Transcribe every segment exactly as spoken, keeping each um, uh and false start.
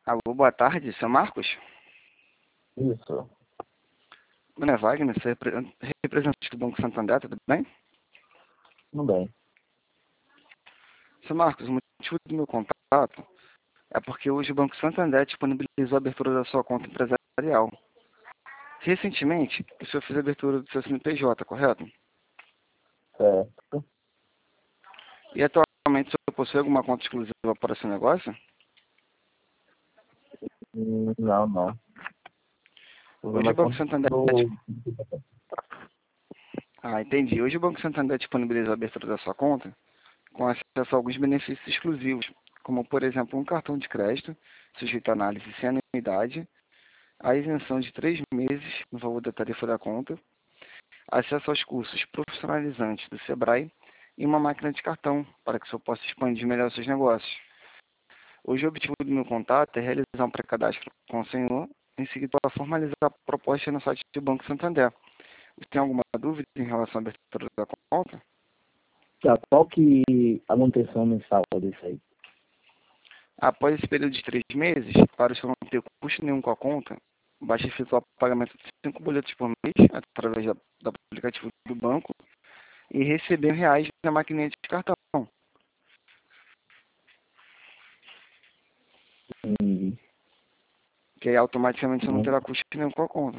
Alô, boa tarde, seu Marcos? Isso, Meu nome é Wagner, sou repre- representante do Banco Santander, tudo bem? tudo bem. Seu Marcos, o motivo do meu contato é porque hoje o Banco Santander disponibilizou a abertura da sua conta empresarial. Recentemente, o senhor fez a abertura do seu C N P J, correto? Certo. E atualmente o senhor possui alguma conta exclusiva para seu negócio? Hum, Não, não. Usa Hoje o na Banco conta Santander... do... Ah, entendi. Hoje o Banco Santander disponibilizou a abertura da sua conta com acesso a alguns benefícios exclusivos, como, por exemplo, um cartão de crédito, sujeito a análise sem anuidade, a isenção de três meses no valor da tarifa da conta, acesso aos cursos profissionalizantes do Sebrae e uma máquina de cartão, para que o senhor possa expandir melhor os seus negócios. Hoje o objetivo do meu contato é realizar um pré-cadastro com o senhor, em seguida para formalizar a proposta no site do Banco Santander. Você tem alguma dúvida em relação à abertura da conta? Tá, qual que é a manutenção mensal disso aí? Após esse período de três meses, para o senhor não ter custo nenhum com a conta, basta efetuar o pagamento de cinco boletos por mês através da, do aplicativo do banco e receber reais na maquininha de cartão, Hum, que aí automaticamente você não não. terá custo nenhum com a conta.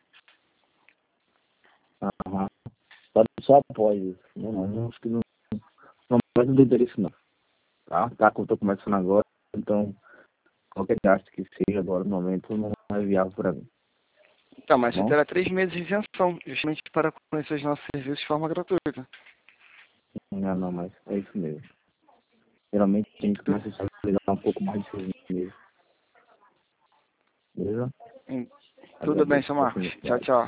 Aham. Só, só após isso. Não, não, não, acho que não, não mais não tem interesse não. Tá? Tá, que eu tô começando agora, então qualquer gasto que seja agora no momento não é viável para mim. Tá, Tá mas você bom? terá três meses de isenção, justamente para conhecer os nossos serviços de forma gratuita. Não, não, mas é isso mesmo. Geralmente a gente Tudo, começa a utilizar um pouco mais de seis meses. Beleza? tudo bem, Agradeço seu a Marcos. Tchau, oportunidade. tchau.